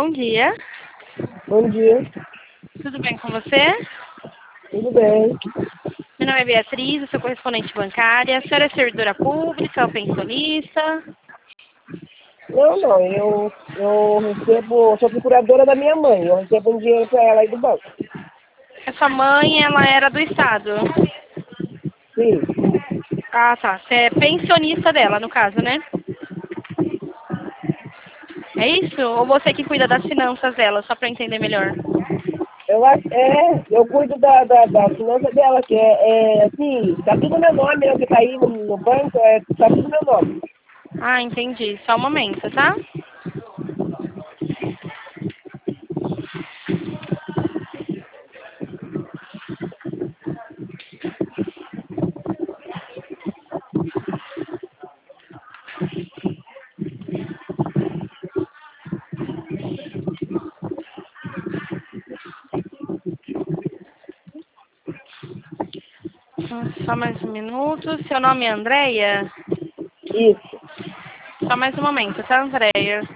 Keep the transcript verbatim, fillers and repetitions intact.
Bom dia. Bom dia, Tudo bem com você? tudo bem? Meu nome é Beatriz, eu sou correspondente bancária. A senhora é servidora pública ou pensionista? Não, não, eu, eu recebo, sou procuradora da minha mãe, eu recebo um dinheiro para ela aí do banco. A sua mãe, ela era do Estado. Sim, Ah, tá. Você é pensionista dela, no caso, né? É isso? Ou você que cuida das finanças dela, só para entender melhor? eu acho, é, eu cuido da, da, da finança dela, que é, é assim, tá tudo meu nome, né, o que tá aí no, no banco, é, tá tudo meu nome. Ah, entendi. Só um momento, tá? Só mais um minuto. Seu nome é Andréia? Isso. Só mais um momento, tá, Andréia?